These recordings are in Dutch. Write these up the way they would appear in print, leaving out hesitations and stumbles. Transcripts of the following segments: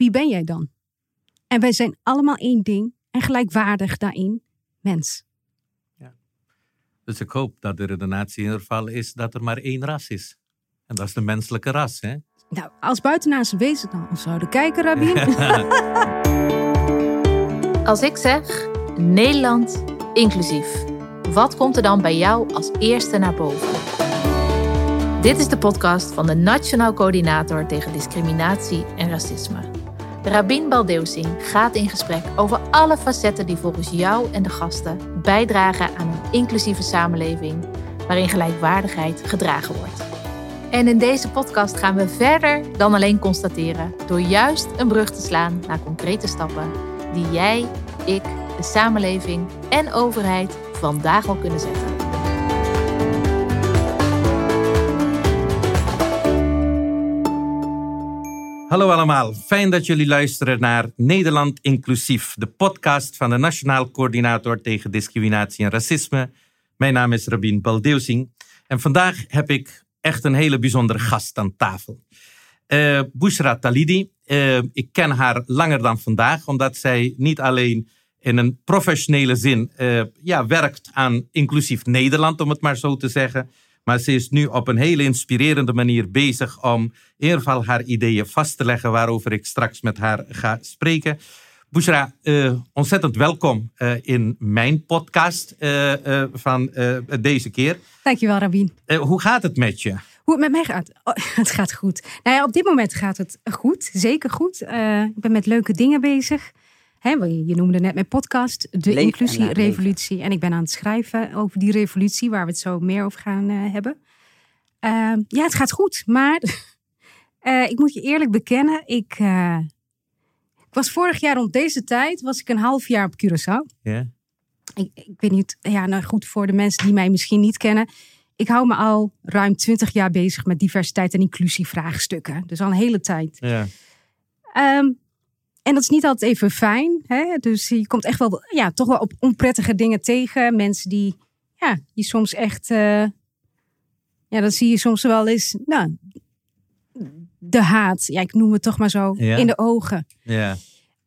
wie ben jij dan? En wij zijn allemaal één ding en gelijkwaardig daarin, mens. Ja. Dus ik hoop dat de redenatie in ieder geval is dat er maar één ras is. En dat is de menselijke ras, hè? Nou, als buitenaardse wezen dan zouden kijken, Rabin. Als ik zeg Nederland inclusief, wat komt er dan bij jou als eerste naar boven? Dit is de podcast van de Nationaal Coördinator tegen Discriminatie en Racisme. Rabin Baldeusing gaat in gesprek over alle facetten die volgens jou en de gasten bijdragen aan een inclusieve samenleving waarin gelijkwaardigheid gedragen wordt. En in deze podcast gaan we verder dan alleen constateren door juist een brug te slaan naar concrete stappen die jij, ik, de samenleving en overheid vandaag al kunnen zetten. Hallo allemaal, fijn dat jullie luisteren naar Nederland Inclusief, de podcast van de Nationaal Coördinator tegen Discriminatie en Racisme. Mijn naam is Rabin Baldeusing en vandaag heb ik echt een hele bijzondere gast aan tafel. Bushra Talidy. Ik ken haar langer dan vandaag, omdat zij niet alleen in een professionele zin werkt aan inclusief Nederland, om het maar zo te zeggen. Maar ze is nu op een hele inspirerende manier bezig om in ieder geval haar ideeën vast te leggen, waarover ik straks met haar ga spreken. Bushra, ontzettend welkom in mijn podcast van deze keer. Dankjewel, Rabin. Hoe gaat het met je? Hoe het met mij gaat? Oh, het gaat goed. Nou ja, op dit moment gaat het goed. Zeker goed. Ik ben met leuke dingen bezig. Je noemde net mijn podcast, de Inclusierevolutie. En ik ben aan het schrijven over die revolutie, waar we het zo meer over gaan hebben. Het gaat goed. Maar ik moet je eerlijk bekennen, ik was vorig jaar rond deze tijd, was ik een half jaar op Curaçao. Ja. Ik weet niet, goed voor de mensen die mij misschien niet kennen. Ik hou me al ruim 20 jaar bezig met diversiteit en inclusievraagstukken. Dus al een hele tijd. Ja. En dat is niet altijd even fijn. Hè? Dus je komt echt wel, toch wel op onprettige dingen tegen. Mensen die soms echt, dat zie je soms wel eens, de haat. Ja, ik noem het toch maar zo, in de ogen. Ja.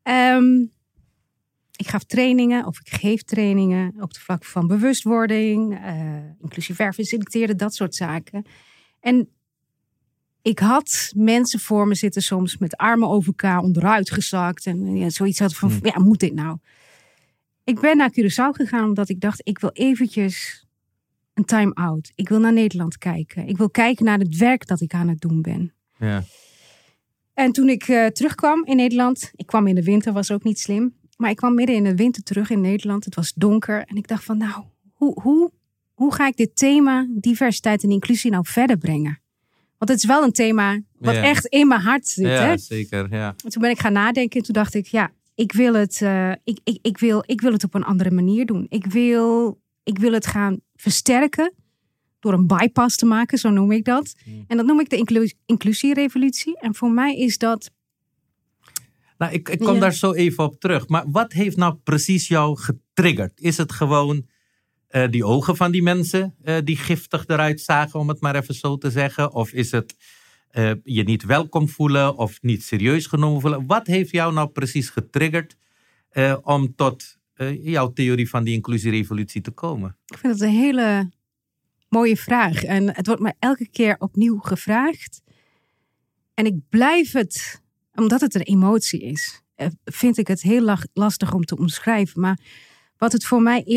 Ik geef trainingen op het vlak van bewustwording, inclusief werven, selecteren, dat soort zaken. En ik had mensen voor me zitten soms met armen over elkaar onderuit gezakt. En zoiets had van, moet dit nou? Ik ben naar Curaçao gegaan omdat ik dacht, ik wil eventjes een time-out. Ik wil naar Nederland kijken. Ik wil kijken naar het werk dat ik aan het doen ben. Ja. En toen ik terugkwam in Nederland, ik kwam in de winter, was ook niet slim. Maar ik kwam midden in de winter terug in Nederland. Het was donker. En ik dacht van, hoe ga ik dit thema diversiteit en inclusie nou verder brengen? Want het is wel een thema wat echt in mijn hart zit. Ja, hè? Zeker. Ja. En toen ben ik gaan nadenken. En toen dacht ik, ik wil het op een andere manier doen. Ik wil het gaan versterken door een bypass te maken, zo noem ik dat. En dat noem ik de inclusierevolutie. En voor mij is dat... Nou, ik kom daar zo even op terug. Maar wat heeft nou precies jou getriggerd? Is het gewoon die ogen van die mensen die giftig eruit zagen, om het maar even zo te zeggen? Of is het je niet welkom voelen of niet serieus genomen voelen? Wat heeft jou nou precies getriggerd om tot jouw theorie van die inclusierevolutie te komen? Ik vind dat een hele mooie vraag. En het wordt me elke keer opnieuw gevraagd. En ik blijf het... Omdat het een emotie is, vind ik het heel lastig om te omschrijven. Maar wat het voor mij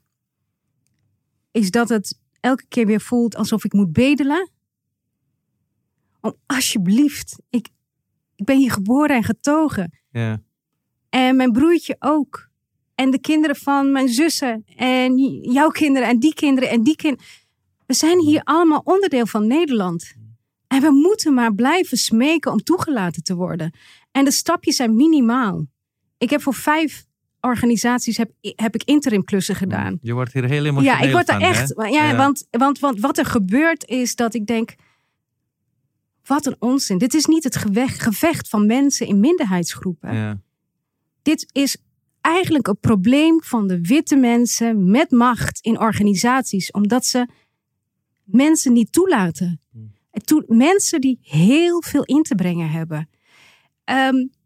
is dat het elke keer weer voelt alsof ik moet bedelen. Om alsjeblieft, ik ben hier geboren en getogen. Ja. En mijn broertje ook. En de kinderen van mijn zussen. En jouw kinderen en die kinderen en die kinderen. We zijn hier allemaal onderdeel van Nederland. En we moeten maar blijven smeken om toegelaten te worden. En de stapjes zijn minimaal. Ik heb voor 5 organisaties heb ik interim klussen gedaan. Je wordt hier heel emotioneel van. Ja, ik word er van, echt... Hè? Want wat er gebeurt is dat ik denk... Wat een onzin. Dit is niet het gevecht van mensen in minderheidsgroepen. Ja. Dit is eigenlijk een probleem van de witte mensen met macht in organisaties. Omdat ze mensen niet toelaten. Mensen die heel veel in te brengen hebben.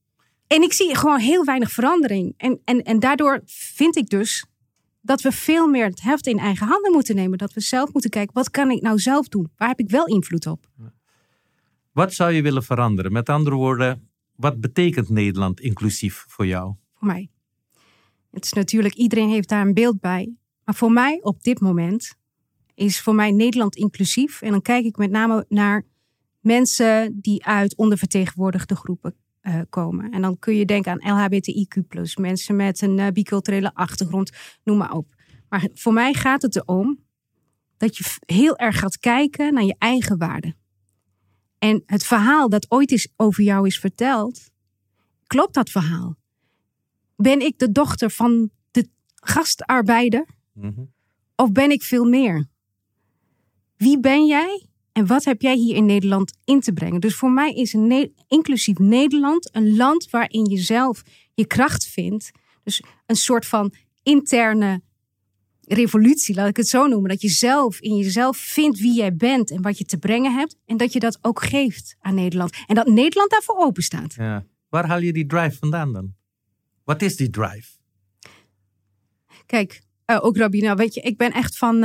En ik zie gewoon heel weinig verandering. En daardoor vind ik dus dat we veel meer het heft in eigen handen moeten nemen. Dat we zelf moeten kijken, wat kan ik nou zelf doen? Waar heb ik wel invloed op? Wat zou je willen veranderen? Met andere woorden, wat betekent Nederland inclusief voor jou? Voor mij. Het is natuurlijk, iedereen heeft daar een beeld bij. Maar voor mij op dit moment is voor mij Nederland inclusief. En dan kijk ik met name naar mensen die uit ondervertegenwoordigde groepen komen. En dan kun je denken aan LHBTIQ+, mensen met een biculturele achtergrond, noem maar op. Maar voor mij gaat het erom dat je heel erg gaat kijken naar je eigen waarden. En het verhaal dat ooit eens over jou is verteld, klopt dat verhaal? Ben ik de dochter van de gastarbeider? Mm-hmm. Of ben ik veel meer? Wie ben jij? En wat heb jij hier in Nederland in te brengen? Dus voor mij is een inclusief Nederland een land waarin je zelf je kracht vindt. Dus een soort van interne revolutie, laat ik het zo noemen. Dat je zelf in jezelf vindt wie jij bent en wat je te brengen hebt. En dat je dat ook geeft aan Nederland. En dat Nederland daarvoor open staat. Ja. Waar haal je die drive vandaan dan? Wat is die drive? Kijk, ook Rabina, weet je, ik ben echt van...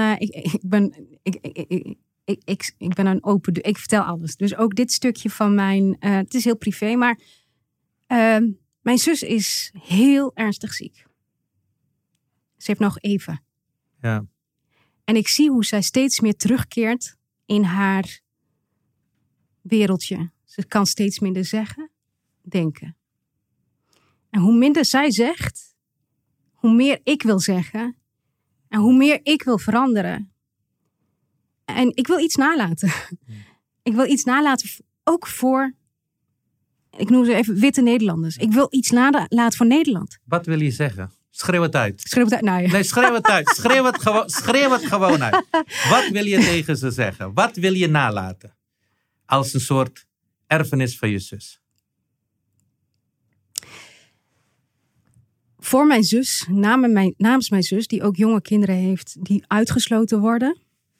Ik ben een open... Ik vertel alles. Dus ook dit stukje van mijn... het is heel privé, maar... mijn zus is heel ernstig ziek. Ze heeft nog even. Ja. En ik zie hoe zij steeds meer terugkeert in haar wereldje. Ze kan steeds minder zeggen, denken. En hoe minder zij zegt, hoe meer ik wil zeggen. En hoe meer ik wil veranderen. En ik wil iets nalaten. Ik wil iets nalaten ook voor, ik noem ze even witte Nederlanders. Ik wil iets nalaten voor Nederland. Wat wil je zeggen? Schreeuw het uit. Schreeuw het uit, nou ja. Nee, schreeuw het uit. Schreeuw het gewoon uit. Wat wil je tegen ze zeggen? Wat wil je nalaten? Als een soort erfenis van je zus. Voor mijn zus, namens mijn zus, die ook jonge kinderen heeft, die uitgesloten worden.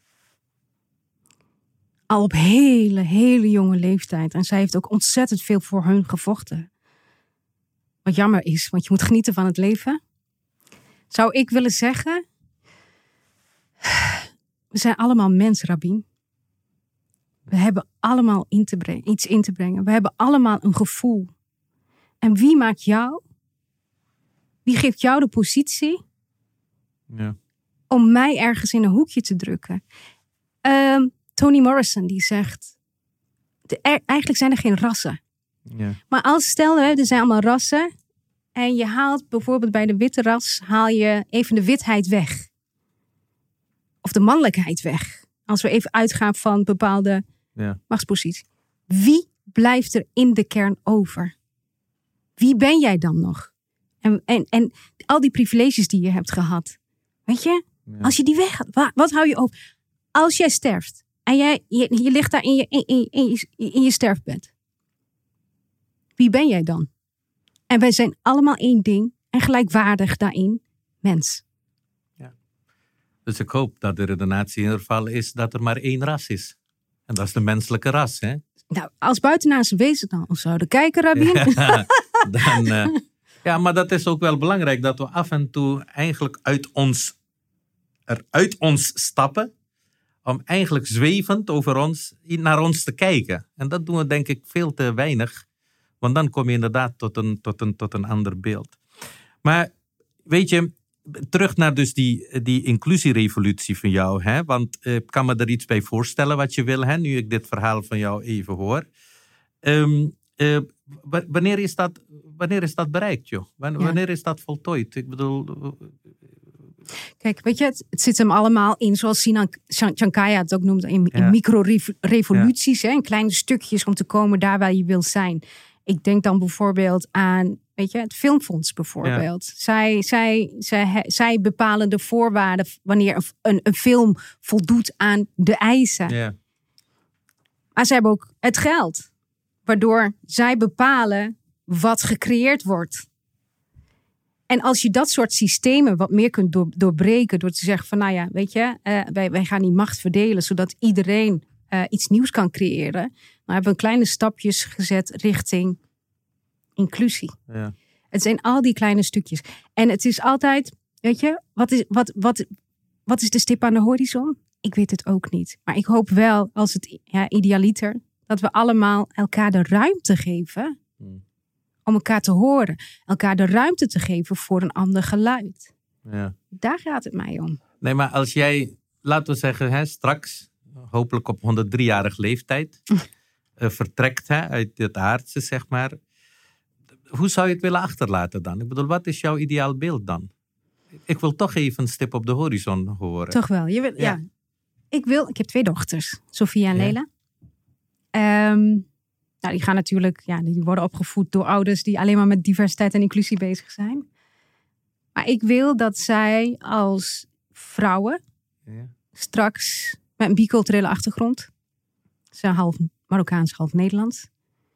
Al op hele, hele jonge leeftijd. En zij heeft ook ontzettend veel voor hun gevochten. Wat jammer is, want je moet genieten van het leven. Zou ik willen zeggen, we zijn allemaal mens, Rabin. We hebben allemaal iets in te brengen. We hebben allemaal een gevoel. En wie maakt jou? Wie geeft jou de positie om mij ergens in een hoekje te drukken? Toni Morrison die zegt, eigenlijk zijn er geen rassen. Ja. Maar als stel, er zijn allemaal rassen. En je haalt bijvoorbeeld bij de witte ras, haal je even de witheid weg. Of de mannelijkheid weg. Als we even uitgaan van bepaalde machtspositie. Wie blijft er in de kern over? Wie ben jij dan nog? En al die privileges die je hebt gehad. Weet je? Ja. Als je die weg gaat, wat hou je over? Als jij sterft. En je ligt daar in je sterfbed. Wie ben jij dan? En wij zijn allemaal één ding. En gelijkwaardig daarin. Mens. Ja. Dus ik hoop dat de redenatie in ieder geval is dat er maar één ras is. En dat is de menselijke ras, hè? Nou, als buitenaardse wezen dan zouden kijken, Rabin. Ja, maar dat is ook wel belangrijk. Dat we af en toe eigenlijk uit ons stappen. Om eigenlijk zwevend naar ons te kijken. En dat doen we denk ik veel te weinig. Want dan kom je inderdaad tot een ander beeld. Maar weet je, terug naar dus die inclusierevolutie van jou. Hè? Want ik kan me er iets bij voorstellen wat je wil. Hè? Nu ik dit verhaal van jou even hoor. Wanneer is dat bereikt, joh? Wanneer is dat voltooid? Ik bedoel... Kijk, weet je, het zit hem allemaal in, zoals Sinan Chankaya het ook noemde, in micro-revoluties. Ja. In kleine stukjes om te komen daar waar je wil zijn. Ik denk dan bijvoorbeeld aan, weet je, het Filmfonds bijvoorbeeld. Ja. Zij bepalen de voorwaarden wanneer een film voldoet aan de eisen. Ja. Maar zij hebben ook het geld. Waardoor zij bepalen wat gecreëerd wordt. En als je dat soort systemen wat meer kunt doorbreken door te zeggen van nou ja, weet je, wij gaan die macht verdelen zodat iedereen iets nieuws kan creëren. Dan hebben we kleine stapjes gezet richting inclusie. Ja. Het zijn al die kleine stukjes. En het is altijd, weet je, wat is de stip aan de horizon? Ik weet het ook niet. Maar ik hoop wel, als het idealiter, dat we allemaal elkaar de ruimte geven om elkaar te horen. Elkaar de ruimte te geven voor een ander geluid. Ja. Daar gaat het mij om. Nee, maar als jij, laten we zeggen, straks, hopelijk op 103-jarige leeftijd, vertrekt uit het aardse, zeg maar. Hoe zou je het willen achterlaten dan? Ik bedoel, wat is jouw ideaal beeld dan? Ik wil toch even een stip op de horizon horen. Toch wel. Ja. Ik heb 2 dochters, Sofia en Leila. Die gaan natuurlijk, die worden opgevoed door ouders die alleen maar met diversiteit en inclusie bezig zijn. Maar ik wil dat zij als vrouwen straks met een biculturele achtergrond, ze zijn half Marokkaans, half Nederlands,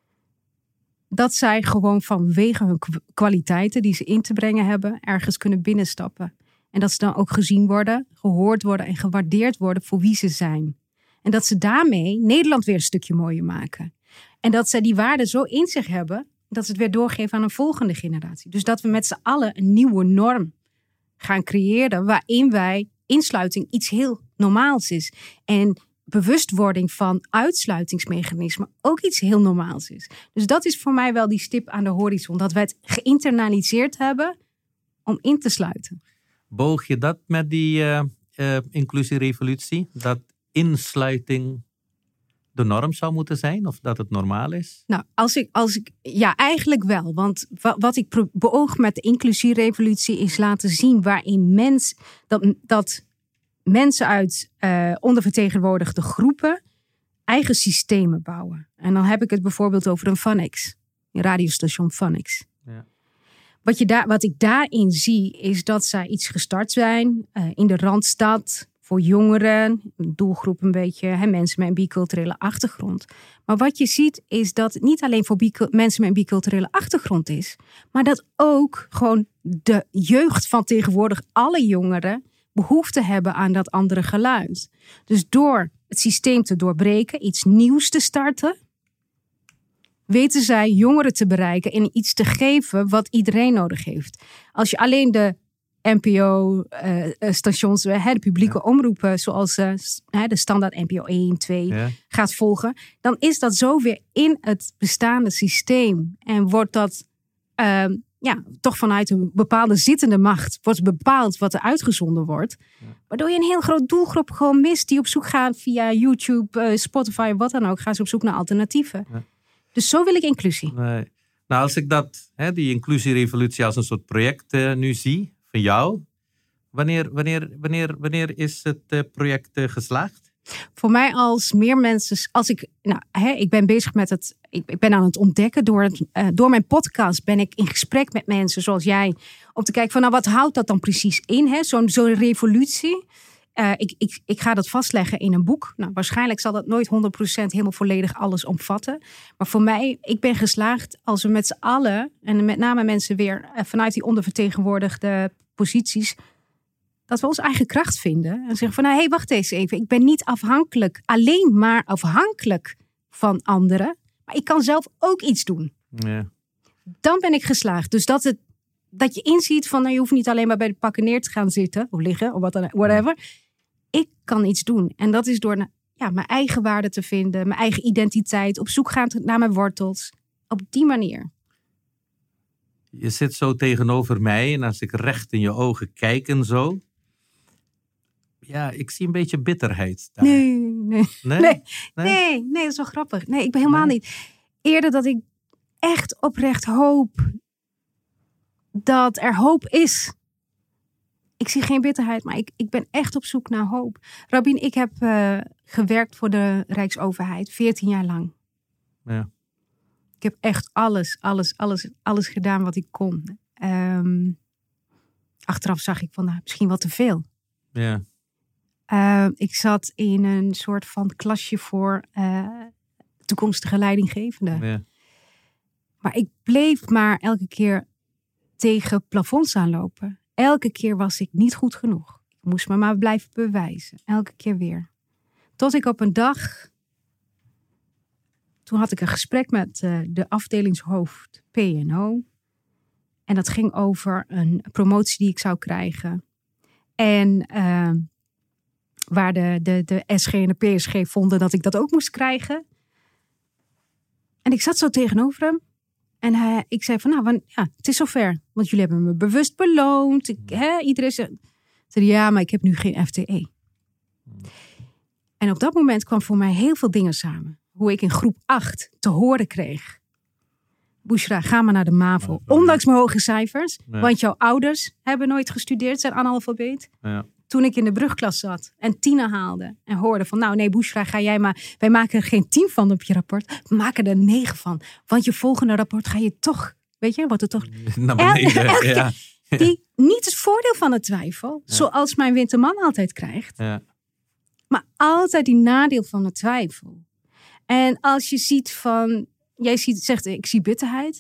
dat zij gewoon vanwege hun kwaliteiten die ze in te brengen hebben, ergens kunnen binnenstappen. En dat ze dan ook gezien worden, gehoord worden en gewaardeerd worden voor wie ze zijn. En dat ze daarmee Nederland weer een stukje mooier maken. En dat ze die waarden zo in zich hebben, dat ze het weer doorgeven aan een volgende generatie. Dus dat we met z'n allen een nieuwe norm gaan creëren, waarin wij insluiting iets heel normaals is. En bewustwording van uitsluitingsmechanismen ook iets heel normaals is. Dus dat is voor mij wel die stip aan de horizon. Dat wij het geïnternaliseerd hebben om in te sluiten. Boog je dat met die inclusierevolutie? Dat insluiting de norm zou moeten zijn? Of dat het normaal is? Nou, ja, eigenlijk wel. Want wat ik beoog met de inclusierevolutie is laten zien waarin dat mensen uit ondervertegenwoordigde groepen eigen systemen bouwen. En dan heb ik het bijvoorbeeld over een Phoenix. Een radiostation Phoenix. Ja. Wat ik daarin zie is dat zij iets gestart zijn in de Randstad voor jongeren, een doelgroep een beetje, mensen met een biculturele achtergrond. Maar wat je ziet is dat het niet alleen voor mensen met een biculturele achtergrond is, maar dat ook gewoon de jeugd van tegenwoordig, alle jongeren, behoefte hebben aan dat andere geluid. Dus door het systeem te doorbreken, iets nieuws te starten, weten zij jongeren te bereiken en iets te geven wat iedereen nodig heeft. Als je alleen de NPO-stations, de publieke omroepen, zoals de standaard NPO 1, 2 gaat volgen, dan is dat zo weer in het bestaande systeem. En wordt dat toch vanuit een bepaalde zittende macht wordt bepaald wat er uitgezonden wordt. Ja. Waardoor je een heel groot doelgroep gewoon mist die op zoek gaat via YouTube, Spotify, wat dan ook. Gaan ze op zoek naar alternatieven. Ja. Dus zo wil ik inclusie. Nee. Nou, als ik die inclusierevolutie als een soort project nu zie, van jou, wanneer is het project geslaagd? Voor mij als meer mensen, ik ben bezig met ik ben aan het ontdekken. Door mijn podcast ben ik in gesprek met mensen zoals jij, om te kijken van wat houdt dat dan precies in? Zo'n revolutie. Ik ga dat vastleggen in een boek. Nou, waarschijnlijk zal dat nooit 100% helemaal volledig alles omvatten. Maar voor mij, ik ben geslaagd als we met z'n allen, en met name mensen weer vanuit die ondervertegenwoordigde posities, dat we onze eigen kracht vinden. En zeggen van, hey, wacht eens even. Ik ben niet alleen maar afhankelijk van anderen. Maar ik kan zelf ook iets doen. Ja. Dan ben ik geslaagd. Dus dat je inziet van, je hoeft niet alleen maar bij de pakken neer te gaan zitten. Of liggen, of whatever. Ik kan iets doen. En dat is door mijn eigen waarde te vinden. Mijn eigen identiteit. Op zoek gaan naar mijn wortels. Op die manier. Je zit zo tegenover mij. En als ik recht in je ogen kijk en zo. Ja, ik zie een beetje bitterheid daar. Nee, dat is wel grappig. Nee, ik ben helemaal niet. Eerder dat ik echt oprecht hoop dat er hoop is. Ik zie geen bitterheid, maar ik ben echt op zoek naar hoop. Rabin, ik heb gewerkt voor de Rijksoverheid 14 jaar lang. Ja. Ik heb echt alles gedaan wat ik kon. Achteraf zag ik van, misschien wat te veel. Ja. Ik zat in een soort van klasje voor toekomstige leidinggevende. Ja. Maar ik bleef maar elke keer tegen plafonds aanlopen. Elke keer was ik niet goed genoeg. Ik moest me maar blijven bewijzen. Elke keer weer. Tot ik op een dag toen had ik een gesprek met de afdelingshoofd P&O. En dat ging over een promotie die ik zou krijgen. En waar de SG en de PSG vonden dat ik dat ook moest krijgen. En ik zat zo tegenover hem. En ik zei van, het is zover. Want jullie hebben me bewust beloond. Iedereen zei, ja, maar ik heb nu geen FTE. En op dat moment kwam voor mij heel veel dingen samen. Hoe ik in groep 8 te horen kreeg. Bushra, ga maar naar de MAVO. Ondanks mijn hoge cijfers. Ja. Want jouw ouders hebben nooit gestudeerd. Zijn analfabeet. Ja. Toen ik in de brugklas zat. En 10 haalde. En hoorde van, nee Bushra, ga jij maar. Wij maken er geen 10 van op je rapport. We maken er 9 van. Want je volgende rapport ga je toch. Weet je, wordt het toch. Naar beneden. Ja. Die niet het voordeel van de twijfel. Ja. Zoals mijn winterman altijd krijgt. Ja. Maar altijd die nadeel van de twijfel. En als je ziet van. Jij zegt, ik zie bitterheid.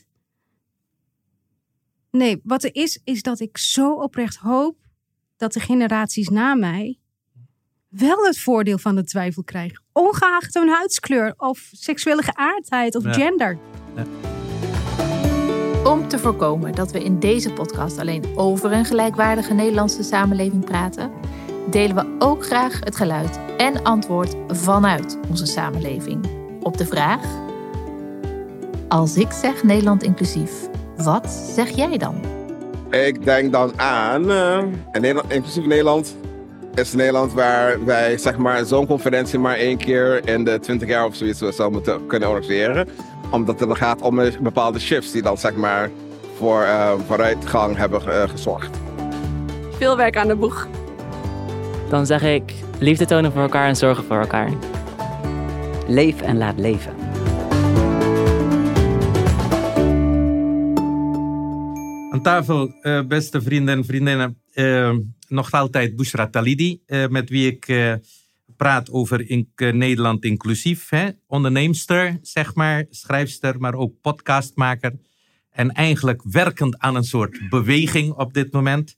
Nee, wat er is dat ik zo oprecht hoop dat de generaties na mij wel het voordeel van de twijfel krijgen. Ongeacht hun huidskleur of seksuele geaardheid of gender. Ja. Om te voorkomen dat we in deze podcast alleen over een gelijkwaardige Nederlandse samenleving praten, delen we ook graag het geluid en antwoord vanuit onze samenleving op de vraag: als ik zeg Nederland inclusief, wat zeg jij dan? Ik denk dan aan inclusief Nederland is Nederland waar wij zeg maar zo'n conferentie maar 1 keer in de 20 jaar of zoiets zou moeten kunnen organiseren. Omdat het gaat om bepaalde shifts die dan zeg maar voor vooruitgang hebben gezorgd. Veel werk aan de boeg. Dan zeg ik liefde tonen voor elkaar en zorgen voor elkaar. Leef en laat leven. Aan tafel, beste vrienden en vriendinnen, nog altijd Bushra Talidi, met wie ik praat over Nederland inclusief. Onderneemster, zeg maar, schrijfster, maar ook podcastmaker. En eigenlijk werkend aan een soort beweging op dit moment.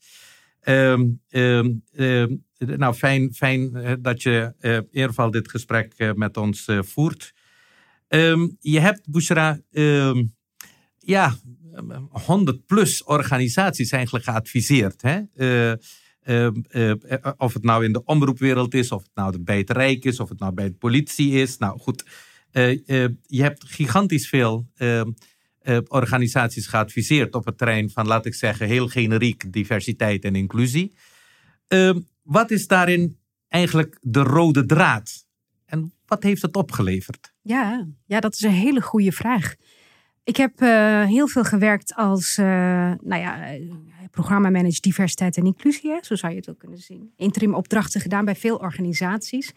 Fijn dat je in ieder geval dit gesprek met ons voert. Je hebt, Bushra, 100 plus organisaties eigenlijk geadviseerd. Of het nou in de omroepwereld is, of het nou bij het Rijk is, of het nou bij de politie is. Nou goed, je hebt gigantisch veel organisaties geadviseerd op het terrein van, laat ik zeggen, heel generiek diversiteit en inclusie. Wat is daarin eigenlijk de rode draad? En wat heeft het opgeleverd? Ja, dat is een hele goede vraag. Ik heb heel veel gewerkt als programmamanager diversiteit en inclusie. Zo zou je het ook kunnen zien. Interim opdrachten gedaan bij veel organisaties.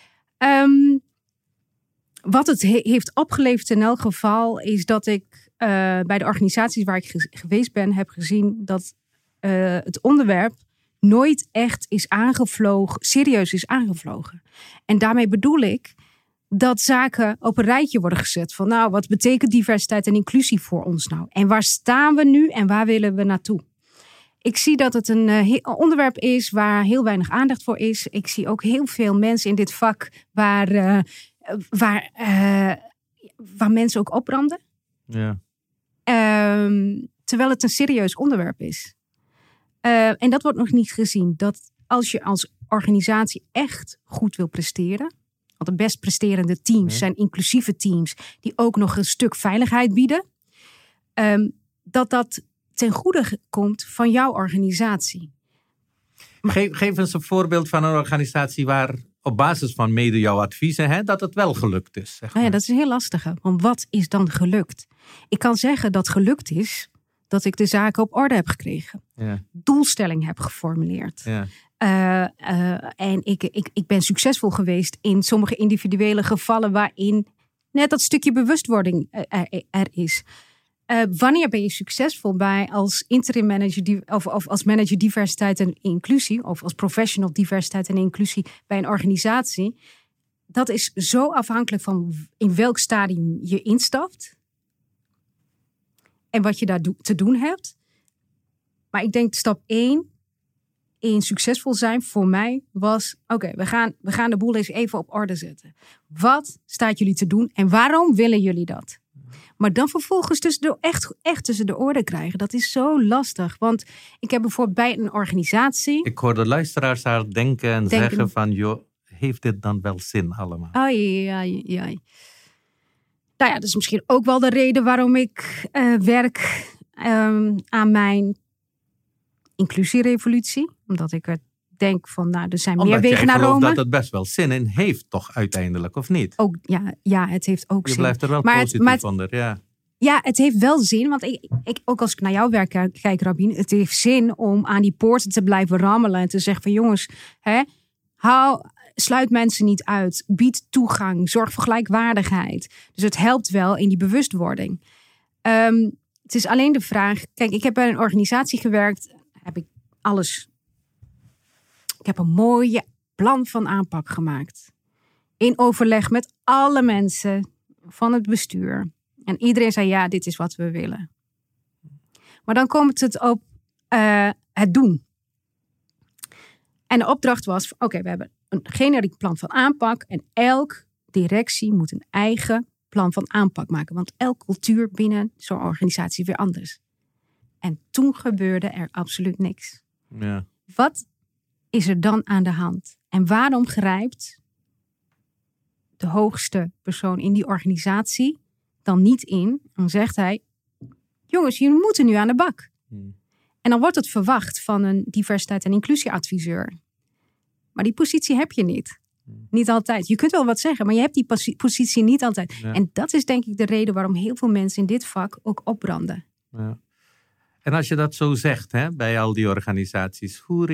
Wat het heeft opgeleverd in elk geval is dat ik bij de organisaties waar ik geweest ben heb gezien dat het onderwerp nooit echt is serieus is aangevlogen. En daarmee bedoel ik dat zaken op een rijtje worden gezet. Van wat betekent diversiteit en inclusie voor ons nou? En waar staan we nu en waar willen we naartoe? Ik zie dat het een onderwerp is waar heel weinig aandacht voor is. Ik zie ook heel veel mensen in dit vak waar mensen ook opbranden. Ja. Terwijl het een serieus onderwerp is. En dat wordt nog niet gezien. Dat als je als organisatie echt goed wil presteren. Want de best presterende teams zijn inclusieve teams. Die ook nog een stuk veiligheid bieden. Dat ten goede komt van jouw organisatie. Geef eens een voorbeeld van een organisatie waar op basis van mede jouw adviezen dat het wel gelukt is. Zeg maar. Dat is een heel lastige. Want wat is dan gelukt? Ik kan zeggen dat gelukt is dat ik de zaken op orde heb gekregen. Ja. Doelstelling heb geformuleerd. Ja. En ik ben succesvol geweest in sommige individuele gevallen waarin net dat stukje bewustwording er is. Wanneer ben je succesvol bij als interim manager of als manager diversiteit en inclusie of als professional diversiteit en inclusie bij een organisatie? Dat is zo afhankelijk van in welk stadium je instapt en wat je daar te doen hebt. Maar ik denk stap 1 in succesvol zijn voor mij was... Oké, we gaan de boel eens even op orde zetten. Wat staat jullie te doen en waarom willen jullie dat? Maar dan vervolgens echt tussen de oren krijgen. Dat is zo lastig. Want ik heb bijvoorbeeld bij een organisatie... Ik hoor de luisteraars haar denken en zeggen van... joh, heeft dit dan wel zin allemaal? Ai. Nou ja, dat is misschien ook wel de reden waarom ik werk aan mijn inclusierevolutie. Omdat ik denk van, er zijn meer wegen naar Rome. Dat het best wel zin in heeft toch uiteindelijk, of niet? Ook, ja, het heeft ook zin. Je blijft er wel positief onder, ja. Ja, het heeft wel zin. Want ik, ook als ik naar jouw werk kijk, Rabin... het heeft zin om aan die poorten te blijven rammelen... en te zeggen van jongens, sluit mensen niet uit. Bied toegang. Zorg voor gelijkwaardigheid. Dus het helpt wel in die bewustwording. Het is alleen de vraag... Kijk, ik heb bij een organisatie gewerkt. Heb ik alles... Ik heb een mooie plan van aanpak gemaakt. In overleg met alle mensen van het bestuur. En iedereen zei, ja, dit is wat we willen. Maar dan komt het op het doen. En de opdracht was, oké, we hebben een generiek plan van aanpak. En elk directie moet een eigen plan van aanpak maken. Want elke cultuur binnen zo'n organisatie is weer anders. En toen gebeurde er absoluut niks. Ja. Wat is er dan aan de hand? En waarom grijpt de hoogste persoon in die organisatie dan niet in? Dan zegt hij, jongens, jullie moeten nu aan de bak. En dan wordt het verwacht van een diversiteit- en inclusieadviseur. Maar die positie heb je niet. Niet altijd. Je kunt wel wat zeggen, maar je hebt die positie niet altijd. Ja. En dat is denk ik de reden waarom heel veel mensen in dit vak ook opbranden. Ja. En als je dat zo zegt, bij al die organisaties, hoe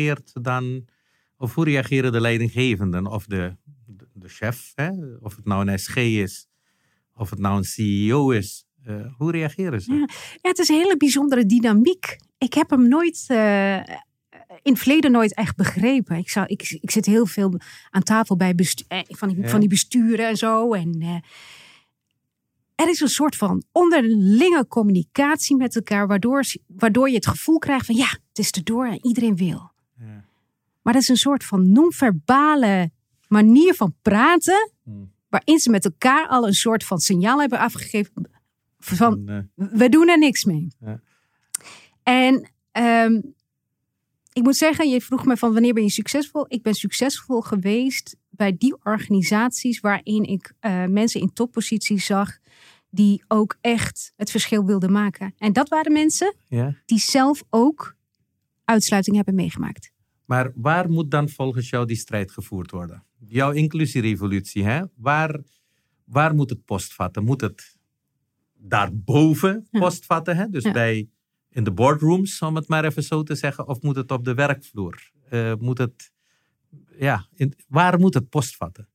reageren de leidinggevenden of de chef, of het nou een SG is, of het nou een CEO is, hoe reageren ze? Ja, het is een hele bijzondere dynamiek. Ik heb hem nooit, in het verleden nooit echt begrepen. Ik zit heel veel aan tafel bij van die besturen en zo. En er is een soort van onderlinge communicatie met elkaar, waardoor je het gevoel krijgt van ja, het is erdoor en iedereen wil. Ja. Maar dat is een soort van non-verbale manier van praten, waarin ze met elkaar al een soort van signaal hebben afgegeven van we doen er niks mee. Ja. En ik moet zeggen, je vroeg me van wanneer ben je succesvol? Ik ben succesvol geweest bij die organisaties waarin ik mensen in topposities zag die ook echt het verschil wilden maken. En dat waren mensen die zelf ook uitsluiting hebben meegemaakt. Maar waar moet dan volgens jou die strijd gevoerd worden? Jouw inclusierevolutie, waar moet het post vatten? Moet het daarboven post vatten? Dus in de boardrooms, om het maar even zo te zeggen, of moet het op de werkvloer? Waar moet het post vatten?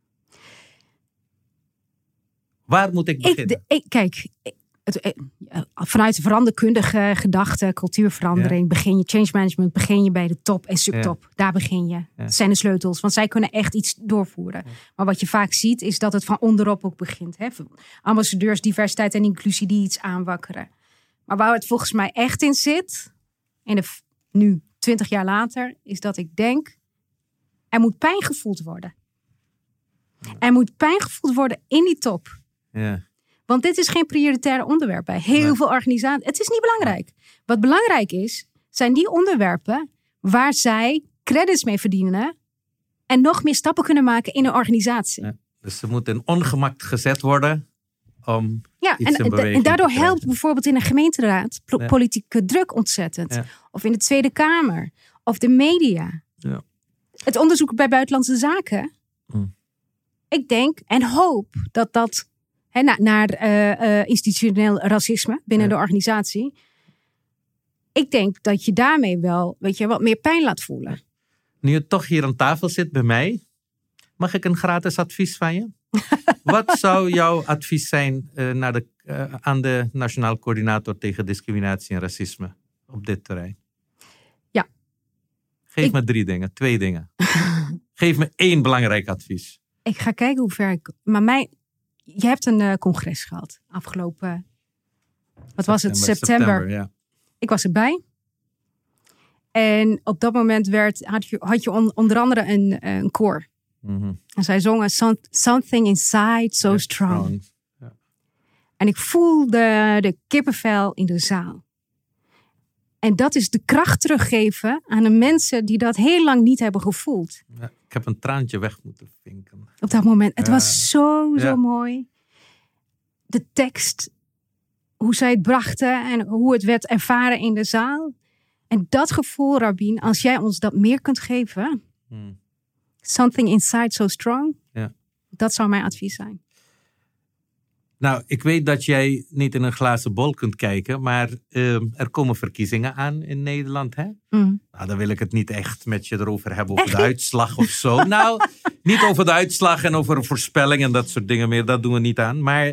Waar moet ik beginnen? Vanuit de veranderkundige gedachte, cultuurverandering, begin je change management, begin je bij de top en subtop. Ja. Daar begin je. Dat zijn de sleutels, want zij kunnen echt iets doorvoeren. Ja. Maar wat je vaak ziet, is dat het van onderop ook begint. Ambassadeurs, diversiteit en inclusie die iets aanwakkeren. Maar waar het volgens mij echt in zit, nu 20 jaar later, is dat ik denk, er moet pijn gevoeld worden. Er moet pijn gevoeld worden in die top. Ja. Want dit is geen prioritair onderwerp bij heel veel organisaties. Het is niet belangrijk. Wat belangrijk is, zijn die onderwerpen waar zij credits mee verdienen en nog meer stappen kunnen maken in een organisatie. Ja. Dus ze moeten in ongemak gezet worden om iets in beweging te krijgen. En daardoor helpt bijvoorbeeld in een gemeenteraad politieke druk ontzettend. Ja. Of in de Tweede Kamer. Of de media. Ja. Het onderzoek bij Buitenlandse Zaken. Ik denk en hoop dat naar institutioneel racisme binnen de organisatie. Ik denk dat je daarmee wel, wat meer pijn laat voelen. Nu je toch hier aan tafel zit bij mij, mag ik een gratis advies van je? Wat zou jouw advies zijn aan de Nationaal Coördinator tegen Discriminatie en Racisme op dit terrein? Ja. Geef me 3 dingen, 2 dingen. Geef me 1 belangrijk advies. Ik ga kijken hoe ver ik... Maar je hebt een congres gehad afgelopen... Wat was het? September. Ja. Ik was erbij. En op dat moment had je onder andere een koor. Mm-hmm. En zij zongen Something Inside So Strong. Ja. En ik voelde de kippenvel in de zaal. En dat is de kracht teruggeven aan de mensen die dat heel lang niet hebben gevoeld. Ja, ik heb een traantje weg moeten vinken. Op dat moment. Het was zo mooi. De tekst, hoe zij het brachten en hoe het werd ervaren in de zaal. En dat gevoel, Rabin, als jij ons dat meer kunt geven. Something Inside So Strong. Ja. Dat zou mijn advies zijn. Nou, ik weet dat jij niet in een glazen bol kunt kijken, maar er komen verkiezingen aan in Nederland, hè? Nou, dan wil ik het niet echt met je erover hebben, over de uitslag of zo. Nou, niet over de uitslag en over een voorspelling en dat soort dingen meer, dat doen we niet aan. Maar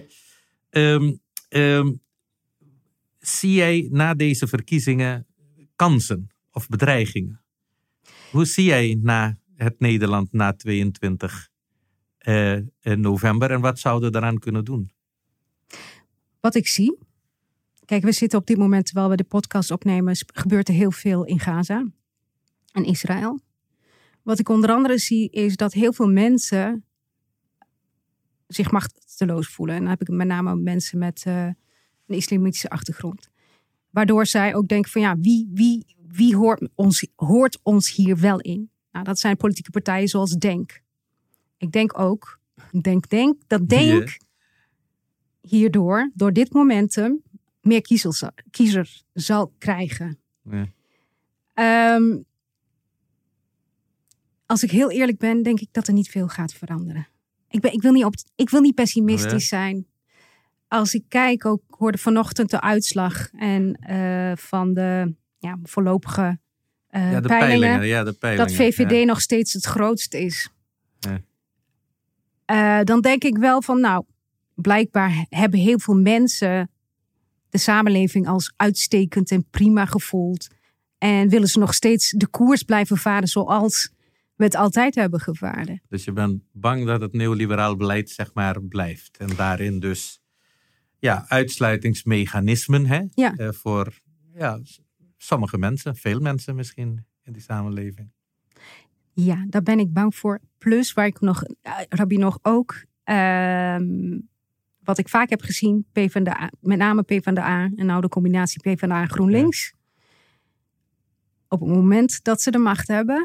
zie jij na deze verkiezingen kansen of bedreigingen? Hoe zie jij het Nederland na 22 november en wat zouden we daaraan kunnen doen? Wat ik zie. Kijk, we zitten op dit moment, terwijl we de podcast opnemen, gebeurt er heel veel in Gaza en Israël. Wat ik onder andere zie is dat heel veel mensen zich machteloos voelen. En dan heb ik met name mensen met een islamitische achtergrond. Waardoor zij ook denken van ja, wie hoort ons hier wel in? Nou, dat zijn politieke partijen zoals Denk. Ik denk ook, Denk hierdoor, door dit momentum, meer kiezers zal krijgen. Ja. Als ik heel eerlijk ben, denk ik dat er niet veel gaat veranderen. Ik wil niet pessimistisch zijn. Als ik kijk, ik hoorde vanochtend de uitslag en van de voorlopige peilingen, dat VVD nog steeds het grootst is. Ja. Dan denk ik wel van, nou, blijkbaar hebben heel veel mensen de samenleving als uitstekend en prima gevoeld. En willen ze nog steeds de koers blijven varen zoals we het altijd hebben gevaren. Dus je bent bang dat het neoliberaal beleid zeg maar blijft. En daarin dus uitsluitingsmechanismen voor sommige mensen, veel mensen misschien in die samenleving. Ja, daar ben ik bang voor. Plus waar ik nog ook wat ik vaak heb gezien, PvdA, met name PvdA en nou de combinatie PvdA en GroenLinks. Ja. Op het moment dat ze de macht hebben,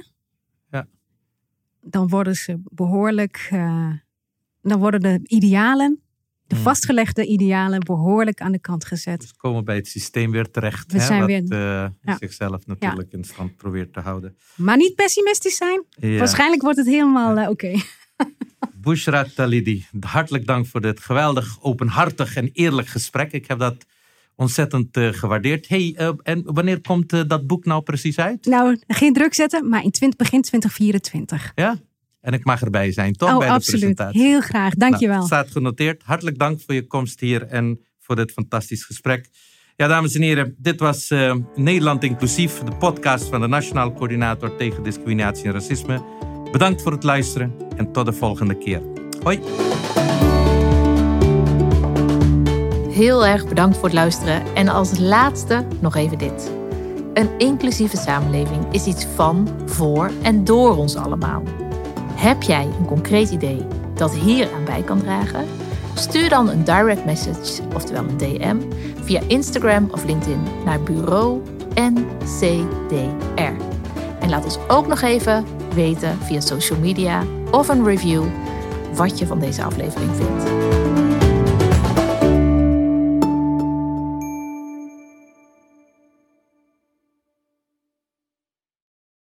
dan worden ze behoorlijk, dan worden de idealen, de vastgelegde idealen, behoorlijk aan de kant gezet. Dus komen bij het systeem weer terecht, wat zichzelf natuurlijk in stand probeert te houden. Maar niet pessimistisch zijn. Ja. Waarschijnlijk wordt het helemaal oké. Bushra Talidy, hartelijk dank voor dit geweldig, openhartig en eerlijk gesprek. Ik heb dat ontzettend gewaardeerd. En wanneer komt dat boek nou precies uit? Nou, geen druk zetten, maar begin 2024. Ja? En ik mag erbij zijn, toch? Bij de presentatie. Heel graag. Dankjewel. Nou, staat genoteerd. Hartelijk dank voor je komst hier en voor dit fantastisch gesprek. Ja, dames en heren, dit was Nederland Inclusief, de podcast van de Nationaal Coördinator tegen Discriminatie en Racisme. Bedankt voor het luisteren en tot de volgende keer. Hoi! Heel erg bedankt voor het luisteren. En als laatste nog even dit. Een inclusieve samenleving is iets van, voor en door ons allemaal. Heb jij een concreet idee dat hier aan bij kan dragen? Stuur dan een direct message, oftewel een DM, via Instagram of LinkedIn naar bureau NCDR. En laat ons ook nog even weten via social media of een review wat je van deze aflevering vindt.